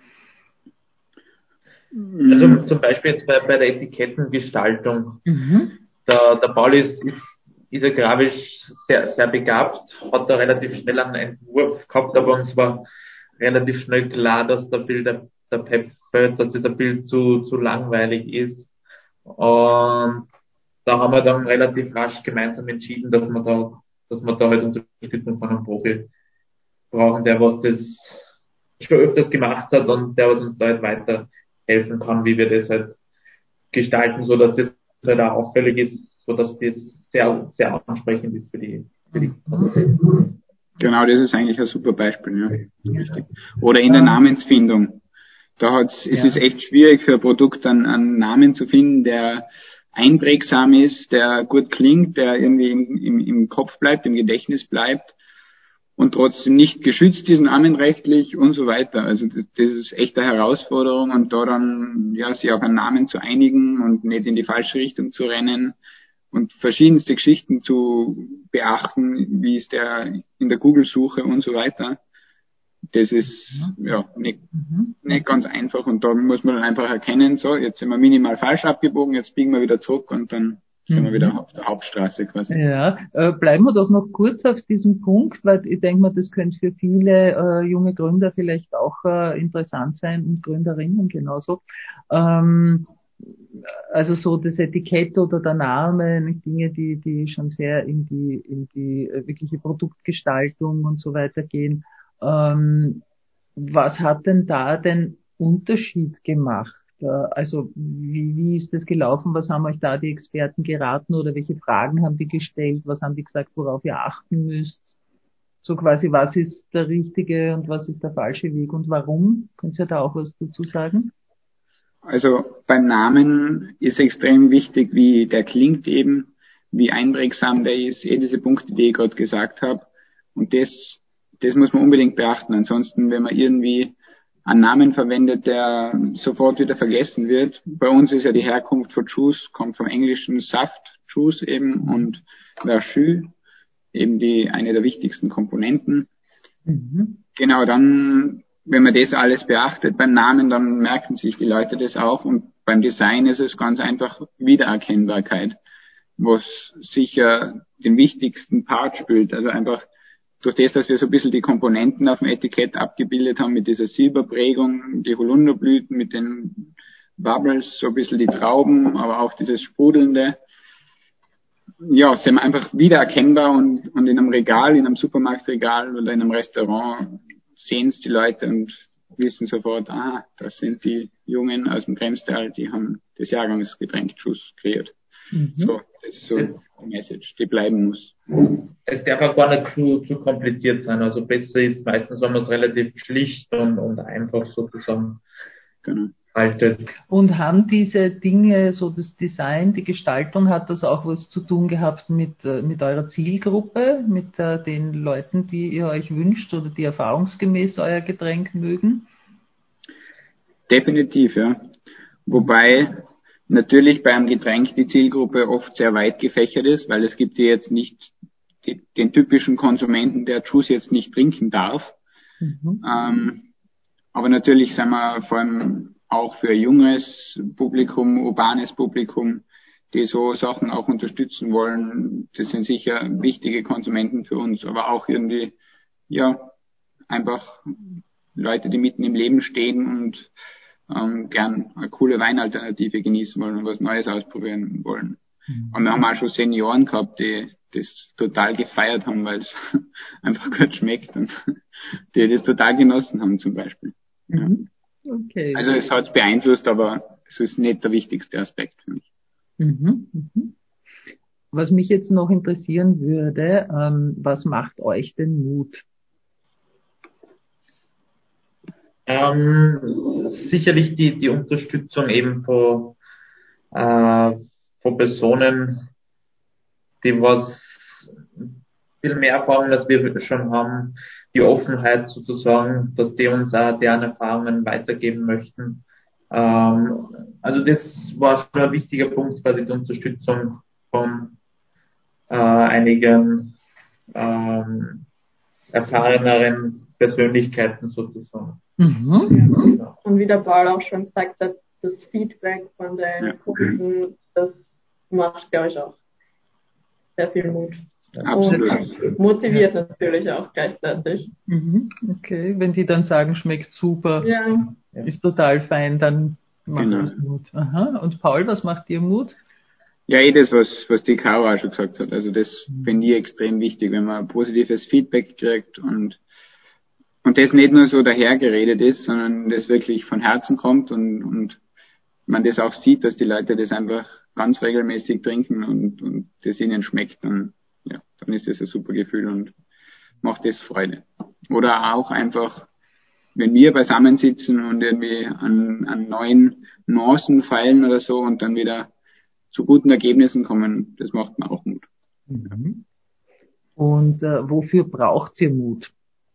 Also zum Beispiel jetzt bei der Etikettengestaltung. Der Paul ist ja grafisch sehr, sehr begabt, hat da relativ schnell einen Entwurf gehabt, aber uns war relativ schnell klar, dass der Bild der Pep fällt, dass das ein Bild zu langweilig ist. Und da haben wir dann relativ rasch gemeinsam entschieden, dass wir da halt Unterstützung von einem Profi brauchen, der was das schon öfters gemacht hat und der was uns da halt weiterhelfen kann, wie wir das halt gestalten, so dass das halt auch auffällig ist, so dass das sehr, sehr ansprechend ist für die Genau, das ist eigentlich ein super Beispiel, ja. Richtig. Oder in der Namensfindung. Es ist echt schwierig für ein Produkt einen Namen zu finden, der einprägsam ist, der gut klingt, der irgendwie im Kopf bleibt, im Gedächtnis bleibt und trotzdem nicht geschützt ist namenrechtlich und so weiter. Also das ist echt eine Herausforderung, und da dann sich auf einen Namen zu einigen und nicht in die falsche Richtung zu rennen und verschiedenste Geschichten zu beachten, wie ist der in der Google-Suche und so weiter. Das ist nicht ganz einfach, und da muss man dann einfach erkennen, so, jetzt sind wir minimal falsch abgebogen, jetzt biegen wir wieder zurück und dann sind wir wieder auf der Hauptstraße quasi. Ja, bleiben wir doch noch kurz auf diesem Punkt, weil ich denke mal, das könnte für viele junge Gründer vielleicht auch interessant sein, und Gründerinnen genauso. Also so das Etikett oder der Name, nicht Dinge, die schon sehr in die wirkliche Produktgestaltung und so weiter gehen. Was hat denn da den Unterschied gemacht? Also wie ist das gelaufen? Was haben euch da die Experten geraten, oder welche Fragen haben die gestellt? Was haben die gesagt, worauf ihr achten müsst? So quasi, was ist der richtige und was ist der falsche Weg und warum? Könnt ihr da auch was dazu sagen? Also beim Namen ist extrem wichtig, wie der klingt eben, wie einprägsam der ist, diese Punkte, die ich gerade gesagt habe. Und das muss man unbedingt beachten. Ansonsten, wenn man irgendwie einen Namen verwendet, der sofort wieder vergessen wird. Bei uns ist ja die Herkunft von Juice, kommt vom englischen Saft, Juice eben, und Verjus, eben eine der wichtigsten Komponenten. Genau, dann, wenn man das alles beachtet beim Namen, dann merken sich die Leute das auch, und beim Design ist es ganz einfach Wiedererkennbarkeit, was sicher den wichtigsten Part spielt. Also einfach durch das, dass wir so ein bisschen die Komponenten auf dem Etikett abgebildet haben, mit dieser Silberprägung, die Holunderblüten mit den Bubbles, so ein bisschen die Trauben, aber auch dieses Sprudelnde. Ja, sind wir einfach wiedererkennbar, und in einem Regal, in einem Supermarktregal oder in einem Restaurant sehen es die Leute und wissen sofort, das sind die Jungen aus dem Kremstal, die haben das Jahrgangsgetränk Juice kreiert. So, das ist so die Message, die bleiben muss. Es darf auch gar nicht zu kompliziert sein. Also besser ist meistens, wenn man es relativ schlicht und einfach sozusagen haltet. Und haben diese Dinge, so das Design, die Gestaltung, hat das auch was zu tun gehabt mit eurer Zielgruppe, mit den Leuten, die ihr euch wünscht oder die erfahrungsgemäß euer Getränk mögen? Definitiv, ja. Wobei natürlich bei einem Getränk die Zielgruppe oft sehr weit gefächert ist, weil es gibt ja jetzt nicht den typischen Konsumenten, der Juice jetzt nicht trinken darf. Aber natürlich sind wir vor allem auch für junges Publikum, urbanes Publikum, die so Sachen auch unterstützen wollen. Das sind sicher wichtige Konsumenten für uns, aber auch irgendwie, ja, einfach Leute, die mitten im Leben stehen und gern eine coole Weinalternative genießen wollen und was Neues ausprobieren wollen. Und wir haben auch schon Senioren gehabt, die das total gefeiert haben, weil es einfach gut schmeckt und die das total genossen haben zum Beispiel. Ja. Okay. Also es hat es beeinflusst, aber es ist nicht der wichtigste Aspekt für mich. Was mich jetzt noch interessieren würde, was macht euch denn Mut? Sicherlich die Unterstützung eben von Personen, die was viel mehr Erfahrung, als wir schon haben, die Offenheit sozusagen, dass die uns auch deren Erfahrungen weitergeben möchten. Also das war schon ein wichtiger Punkt, quasi die Unterstützung von einigen erfahreneren Persönlichkeiten sozusagen. Genau. Und wie der Paul auch schon gesagt hat, das Feedback von den Kunden, das macht, glaube ich, auch sehr viel Mut. Absolut. Und motiviert natürlich auch gleichzeitig. Okay, wenn die dann sagen, schmeckt super, ist total fein, dann macht das Mut. Aha. Und Paul, was macht dir Mut? Ja, das, was die Caro auch schon gesagt hat. Also das finde ich extrem wichtig, wenn man positives Feedback kriegt und das nicht nur so dahergeredet ist, sondern das wirklich von Herzen kommt und man das auch sieht, dass die Leute das einfach ganz regelmäßig trinken und das ihnen schmeckt, dann ist das ein super Gefühl und macht das Freude. Oder auch einfach, wenn wir beisammensitzen und irgendwie an neuen Nuancen feilen oder so und dann wieder zu guten Ergebnissen kommen, das macht mir auch Mut. Und wofür braucht ihr Mut?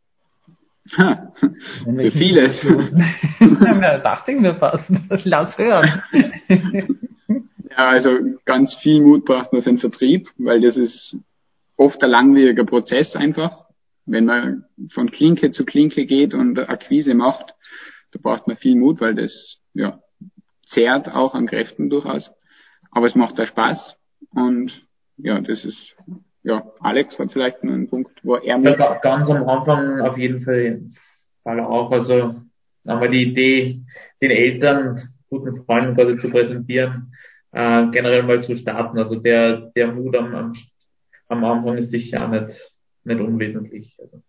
Für vieles. Ja, dachte ich mir fast. Lass hören. Ja, also ganz viel Mut braucht man für den Vertrieb, weil das ist oft ein langwieriger Prozess einfach. Wenn man von Klinke zu Klinke geht und Akquise macht, da braucht man viel Mut, weil das zehrt auch an Kräften durchaus. Aber es macht da Spaß und das ist, Alex hat vielleicht noch einen Punkt, wo er ganz am Anfang auf jeden Fall auch, also haben wir die Idee, den Eltern, guten Freunden quasi zu präsentieren, generell mal zu starten. Also der Mut am Anfang ist sicher auch nicht unwesentlich. Also.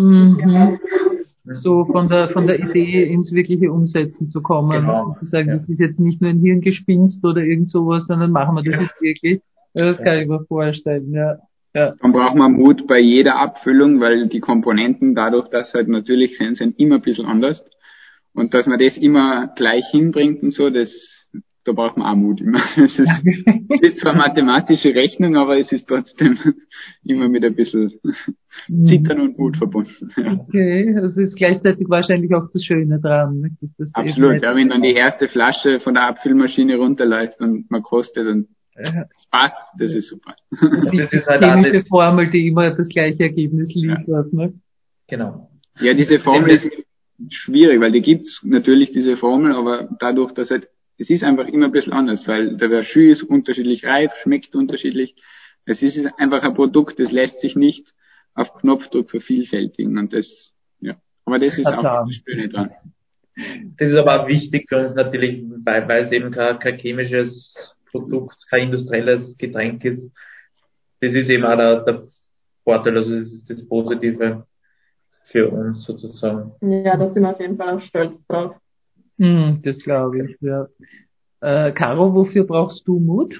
So von der Idee ins wirkliche Umsetzen zu kommen. Genau. Zu sagen, das ist jetzt nicht nur ein Hirngespinst oder irgend sowas, sondern machen wir das jetzt wirklich. Das kann ich mir vorstellen, ja. Dann braucht man Mut bei jeder Abfüllung, weil die Komponenten dadurch, dass halt natürlich sind immer ein bisschen anders. Und dass man das immer gleich hinbringt und so, da braucht man auch Mut immer. Es ist zwar mathematische Rechnung, aber es ist trotzdem immer mit ein bisschen Zittern und Mut verbunden. Ja. Okay, das ist gleichzeitig wahrscheinlich auch das Schöne dran. Das absolut, ja, wenn dann die erste Flasche von der Abfüllmaschine runterläuft und man kostet und es passt, das ist super. Das ist halt chemische Formel, die immer das gleiche Ergebnis liefert. Ne? Genau. Ja, diese Formel ist schwierig, weil die gibt's natürlich, diese Formel, aber dadurch, dass es ist einfach immer ein bisschen anders, weil der Jus ist unterschiedlich reif, schmeckt unterschiedlich. Es ist einfach ein Produkt, das lässt sich nicht auf Knopfdruck vervielfältigen und aber das ist auch das Schöne dran. Das ist aber auch wichtig für uns natürlich, weil es eben kein chemisches Produkt, kein industrielles Getränk ist. Das ist eben auch der Vorteil, also das ist das Positive für uns sozusagen. Ja, da sind wir auf jeden Fall auch stolz drauf. Das glaube ich, ja. Caro, wofür brauchst du Mut?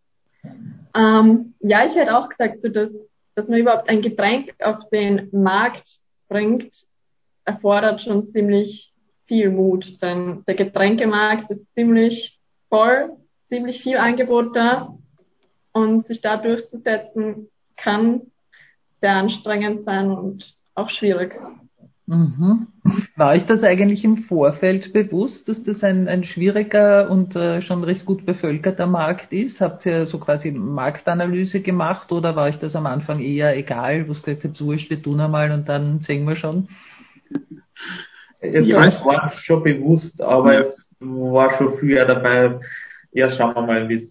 Ja, ich hätte auch gesagt, so dass man überhaupt ein Getränk auf den Markt bringt, erfordert schon ziemlich viel Mut. Denn der Getränkemarkt ist ziemlich voll, ziemlich viel Angebot da. Und sich da durchzusetzen, kann sehr anstrengend sein und auch schwierig. War euch das eigentlich im Vorfeld bewusst, dass das ein schwieriger und schon recht gut bevölkerter Markt ist? Habt ihr so quasi Marktanalyse gemacht oder war euch das am Anfang eher egal, was gesagt habt, wurscht, wir tun einmal und dann sehen wir schon? Es war schon bewusst, aber es war schon früher dabei, ja, schauen wir mal, wie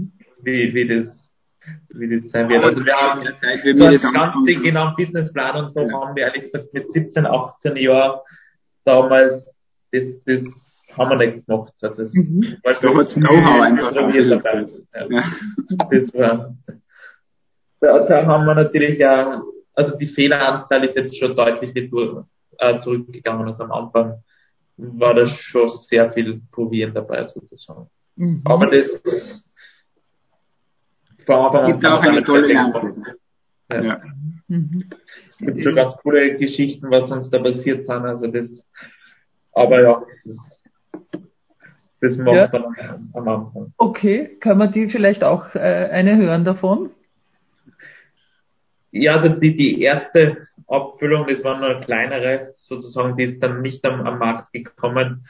das sein wird. Also wir haben so ganz genauen Businessplan und so haben wir ehrlich gesagt mit 17, 18 Jahren damals, das haben wir nicht gemacht. Also das war schon da hat's Know-how einfach dabei. Ja. Das war, da haben wir natürlich auch, also die Fehleranzahl ist jetzt schon deutlich zurückgegangen. Also am Anfang war da schon sehr viel Probieren dabei, sozusagen. Aber das es gibt auch eine tolle Lernkurve. Ja. Es gibt schon ganz coole Geschichten, was uns da passiert sind. Also das, aber ja, das macht man am Anfang. Okay, kann man die vielleicht auch eine hören davon? Ja, also die erste Abfüllung, das war nur eine kleinere, sozusagen, die ist dann nicht am Markt gekommen.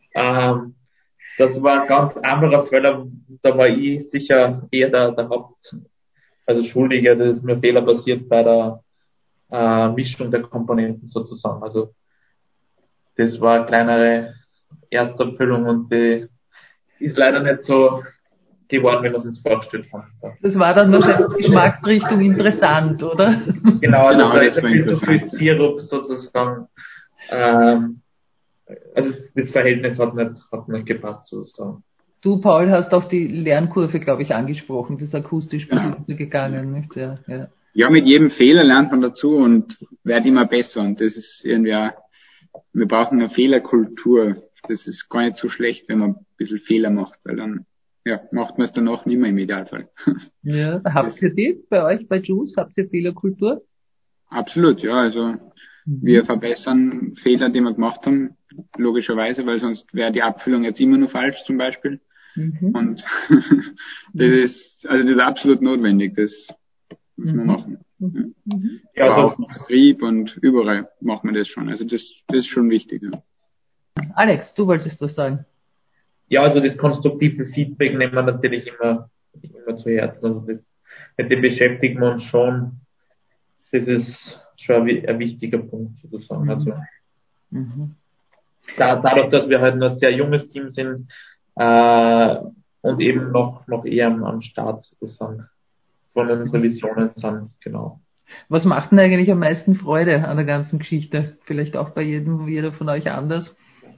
Das war ein ganz anderer Fehler, da war ich sicher eher der Schuldige, das ist mir Fehler passiert bei der Mischung der Komponenten sozusagen. Also das war eine kleinere Erstabfüllung und die ist leider nicht so geworden, wie wir es uns vorgestellt haben. Das war dann wahrscheinlich Geschmacksrichtung interessant, oder? Genau, also genau, da das ist war viel zu viel interessant. Sirup sozusagen. Also das Verhältnis hat nicht gepasst sozusagen. Du, Paul, hast auch die Lernkurve, glaube ich, angesprochen. Das ist akustisch ein bisschen gegangen, nicht? Ja, mit jedem Fehler lernt man dazu und wird immer besser. Und das ist irgendwie wir brauchen eine Fehlerkultur. Das ist gar nicht so schlecht, wenn man ein bisschen Fehler macht, weil dann macht man es danach nicht mehr im Idealfall. Ja, habt ihr die bei euch, bei Juice? Habt ihr Fehlerkultur? Absolut, ja. Also wir verbessern Fehler, die wir gemacht haben, logischerweise, weil sonst wäre die Abfüllung jetzt immer nur falsch zum Beispiel. Und das ist absolut notwendig, das müssen wir machen. Ja, aber auch im Betrieb und überall machen wir das schon. Also das ist schon wichtig. Ja. Alex, du wolltest was sagen. Ja, also das konstruktive Feedback nehmen wir natürlich immer zu Herzen. Also mit dem beschäftigen wir uns schon. Das ist schon ein wichtiger Punkt sozusagen. Also dadurch, dass wir halt noch ein sehr junges Team sind und eben noch eher am Start sozusagen von unseren Visionen sind, genau. Was macht denn eigentlich am meisten Freude an der ganzen Geschichte? Vielleicht auch bei jeder von euch anders?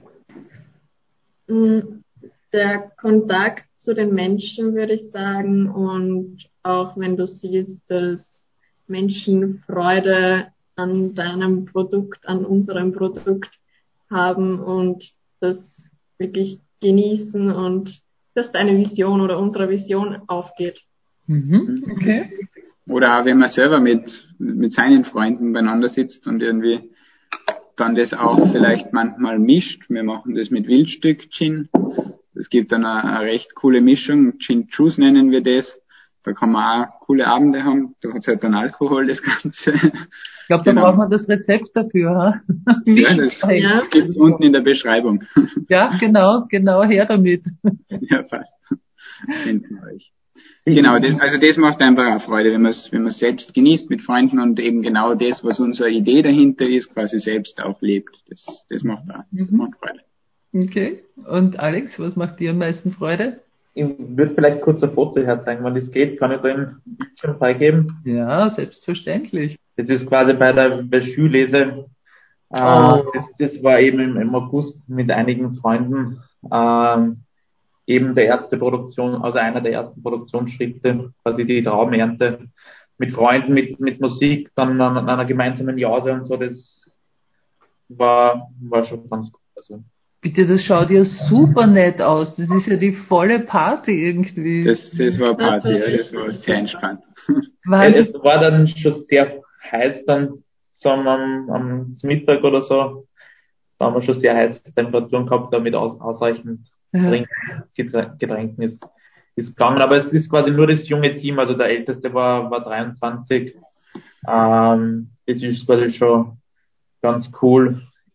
Der Kontakt zu den Menschen, würde ich sagen, und auch wenn du siehst, dass Menschen Freude an deinem Produkt, an unserem Produkt haben und das wirklich genießen und dass deine Vision oder unsere Vision aufgeht. Okay. Oder auch wenn man selber mit seinen Freunden beieinander sitzt und irgendwie dann das auch vielleicht manchmal mischt. Wir machen das mit Wildstück Gin. Es gibt dann eine recht coole Mischung. Gin Juice nennen wir das. Da kann man auch coole Abende haben. Da hat es halt dann Alkohol, das Ganze. Ich glaube, da braucht man das Rezept dafür. Ha? Ja, das gibt's unten in der Beschreibung. Ja, genau, her damit. Ja, fast. Finden wir euch. Genau, das macht einfach auch Freude, wenn man es selbst genießt mit Freunden und eben genau das, was unsere Idee dahinter ist, quasi selbst auch lebt. Das macht auch macht Freude. Okay. Und Alex, was macht dir am meisten Freude? Ich würde vielleicht kurz ein Foto herzeigen, wenn das geht. Kann ich da im Bildschirm freigeben? Ja, selbstverständlich. Das ist quasi bei der Skilese. Das war eben im August mit einigen Freunden eben der erste Produktion, also einer der ersten Produktionsschritte, quasi die Traubenernte mit Freunden, mit Musik, dann an einer gemeinsamen Jause und so, das war schon ganz gut. Also. Bitte, das schaut ja super nett aus. Das ist ja die volle Party irgendwie. Das war Party, das war sehr entspannt. Es war dann schon sehr heiß dann so am Mittag oder so. Da haben wir schon sehr heiße Temperaturen gehabt, damit ausreichend Getränken ist gegangen. Aber es ist quasi nur das junge Team, also der Älteste war 23. Das ist quasi schon ganz cool.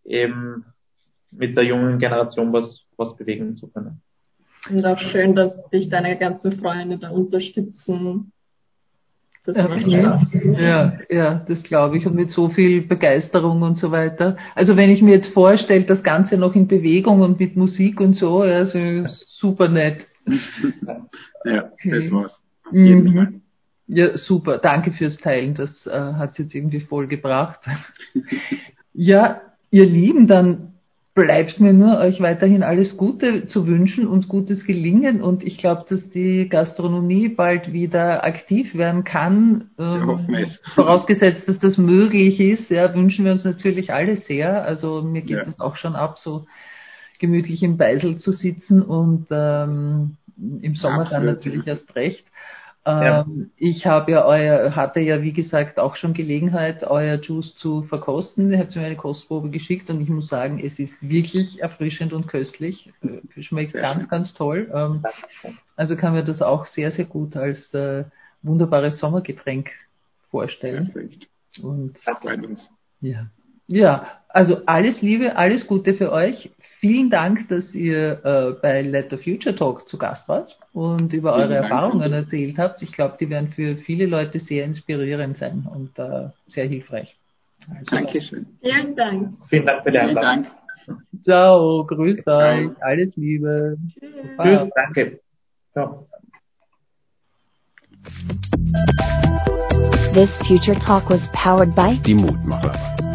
eben mit der jungen Generation was bewegen zu können. Und auch schön, dass dich deine ganzen Freunde da unterstützen. Das macht Spaß. Ja, das glaube ich. Und mit so viel Begeisterung und so weiter. Also wenn ich mir jetzt vorstelle, das Ganze noch in Bewegung und mit Musik und so, also super nett. Ja, das war's. Auf jeden Fall. Ja, super. Danke fürs Teilen. Das hat's jetzt irgendwie voll gebracht. Ja, ihr Lieben, dann bleibt mir nur, euch weiterhin alles Gute zu wünschen und gutes Gelingen. Und ich glaube, dass die Gastronomie bald wieder aktiv werden kann. Wir hoffen es. Vorausgesetzt, dass das möglich ist, ja, wünschen wir uns natürlich alle sehr. Also mir geht es auch schon ab, so gemütlich im Beisel zu sitzen und im Sommer absolut, dann natürlich erst recht. Ich hatte ja wie gesagt auch schon Gelegenheit, euer Juice zu verkosten. Ihr habt mir eine Kostprobe geschickt und ich muss sagen, es ist wirklich erfrischend und köstlich. Schmeckt sehr ganz, schön. Ganz toll. Also kann mir das auch sehr, sehr gut als wunderbares Sommergetränk vorstellen. Perfekt. Und das freut uns. Ja, also alles Liebe, alles Gute für euch. Vielen Dank, dass ihr bei Let the Future Talk zu Gast wart und über eure Erfahrungen erzählt habt. Ich glaube, die werden für viele Leute sehr inspirierend sein und sehr hilfreich. Also, Dankeschön. Vielen Dank. Vielen Dank für die Einladung. Ciao, grüßt euch, alles Liebe. Tschüss, danke. Ciao. This Future Talk was powered by Die Mutmacher.